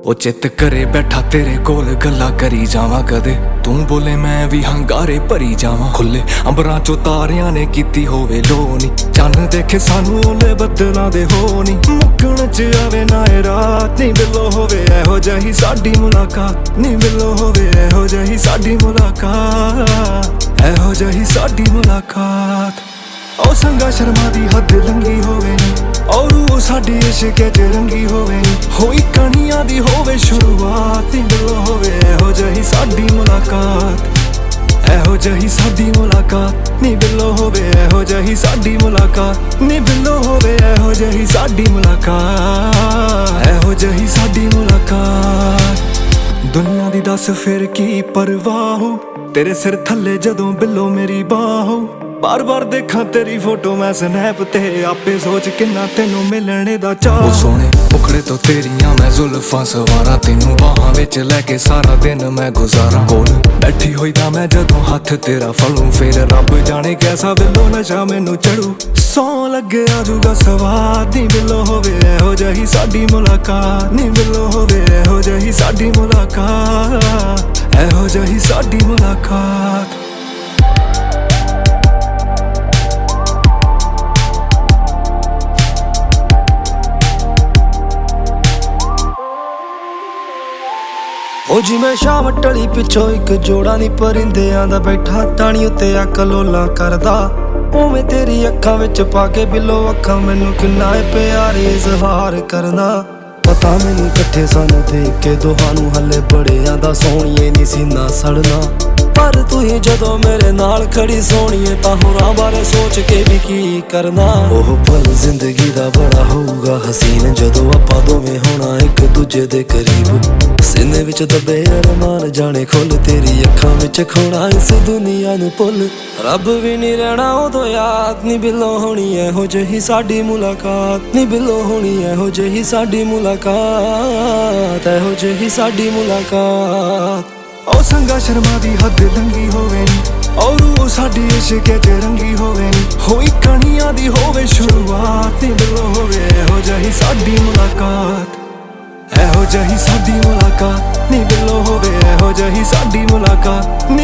ओ चित करे बैठा तेरे कोल गल्ला करी जावां कदे तू बोले मैं भी हंगारे भरी जावां खुले अंबरां चो तारियां ने कीती होवे लोनी चन्न देखे सानू ओले बदलां दे होनी मुक्कण च आवे ना ए रात नी बिलो होवे एहो जही साडी मुलाकात नी बिलो होवे एहो जही साडी मुलाकात एहो जही साडी मुलाकात ओ संगा शर्मा दी हद लंगी होवे नी और वो साडी इश्क च रंगी होवे होई कणियां दी होवे शुरुआत नी बिलो होवे एहो जही साडी मुलाकात एहो जही साडी मुलाकात नी बिलो होवे एहो जही साडी मुलाकात नी बिलो होवे एहो जही साडी मुलाकात एहो जही साडी मुलाकात दुनिया दी दस फिर की परवाह हो तेरे सिर थल्ले जदों बिलो मेरी बाह बार बार देखा तेरी फोटो मैं स्नैप ते आपे सोच किन्ना तेनू मिलने दा चाह सोने मुखड़े तो तेरियां मैं जुल्फां सवारा तेनू बाहां विच लैके सारा दिन मैं गुजारा कोल बैठी होई दा मैं जदों हथ तेरा फलूं फिर रब जाने कैसा बिलो नशा मैनू चढ़ू सौ लगे आजूगा सवाद नी बिलो होवे एहो जही साडी मुलाकात नी बिलो होवे एहो जही साडी मुलाकात एहो जही साडी मुलाकात ओ जिवें शाम टली पिछों एक जोड़ा नी परिंदियां दा बैठा ताणी उत्ते अख लोला करदा उवें तेरी अखां विच पाके बिलो अखां मैनू किन्ना प्यार इज़हार करदा पता मैनू कट्ठे सानू देख के दोहानू हले बड़ियां दा सोहणीए नी सीना सड़ना पर तू ही जदों मेरे नाल खड़ी सोहणीए तां होरां बारे सोच के भी की करना ओह पल जिंदगी दा बड़ा होऊगा हसीन जदों आपां दोवें होना एक दूजे दे करीब सीने विच दबे अरमान जाने खुल तेरी अखां विच खोना इस दुनिया नू भुल रब भी नी रहना उदों याद नी बिलो होनी एहो जही साडी मुलाकात नी बिलो होनी एहो जही साडी मुलाकात एहो जही साडी मुलाकात ओ संगा शर्मा दी हद लंगी होवे नी और वो साडी इश्क च रंगी होवे नी होई कणियां दी होवे शुरुआत नी बिलो होवे एहो जही साडी मुलाकात एहो जही साडी मुलाकात नी बिलो होवे एहो जही साडी मुलाकात